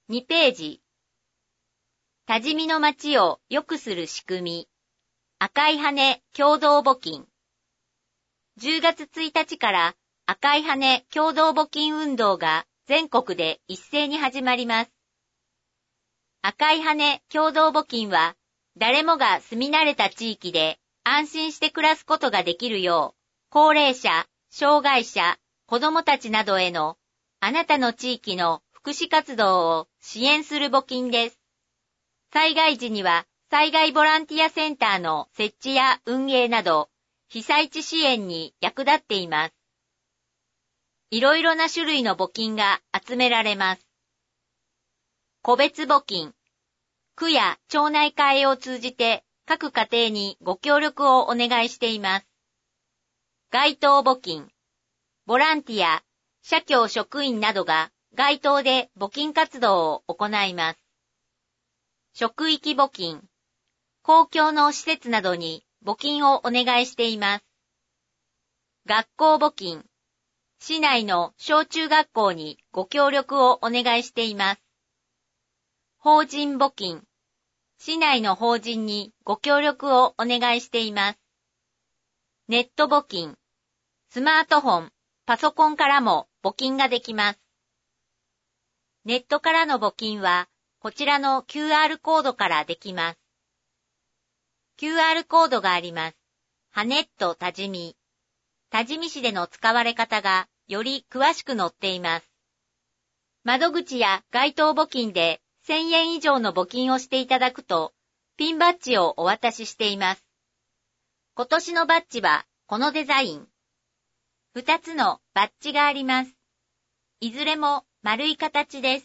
2ページ。多治見の町を良くする仕組み。赤い羽共同募金。10月1日から赤い羽共同募金運動が全国で一斉に始まります。赤い羽共同募金は誰もが住み慣れた地域で安心して暮らすことができるよう、高齢者、障害者、子どもたちなどへのあなたの地域の福祉活動を支援する募金です。災害時には災害ボランティアセンターの設置や運営など被災地支援に役立っています。いろいろな種類の募金が集められます。個別募金。区や町内会を通じて各家庭にご協力をお願いしています。街頭募金。ボランティア、社協職員などが街頭で募金活動を行います。職域募金。公共の施設などに募金をお願いしています。学校募金。市内の小中学校にご協力をお願いしています。法人募金。市内の法人にご協力をお願いしています。ネット募金。スマートフォン、パソコンからも募金ができます。ネットからの募金は、こちらの QR コードからできます。QR コードがあります。ハネット多治見。多治見市での使われ方がより詳しく載っています。窓口や街頭募金で1000円以上の募金をしていただくと、ピンバッジをお渡ししています。今年のバッジはこのデザイン。2つのバッジがあります。いずれも丸い形です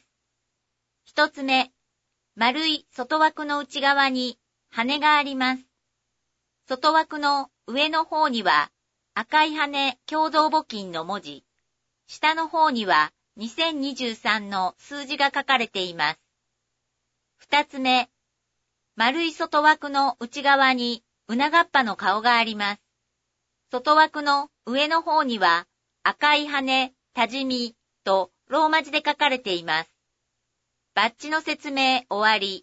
。1つ目、丸い外枠の内側に羽があります。外枠の上の方には赤い羽共同募金の文字、下の方には2023の数字が書かれています。2つ目、丸い外枠の内側にうながっぱの顔があります。外枠の上の方には赤い羽多治見とローマ字で書かれています。バッジの説明終わり。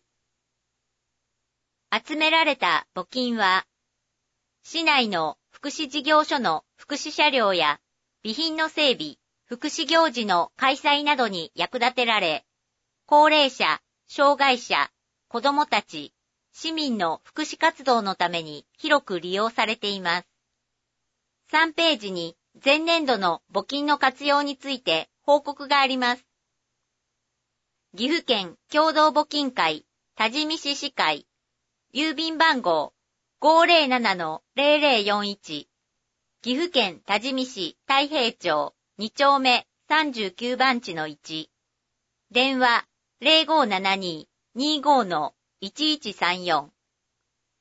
集められた募金は、市内の福祉事業所の福祉車両や備品の整備、福祉行事の開催などに役立てられ、高齢者、障害者、子どもたち、市民の福祉活動のために広く利用されています。3ページに前年度の募金の活用について報告があります。岐阜県共同募金会多治見市市会郵便番号 507-0041 岐阜県多治見市太平町2丁目39番地の1電話 0572-25-1134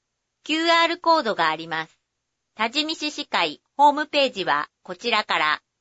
QR コードがあります。多治見市市会ホームページはこちらから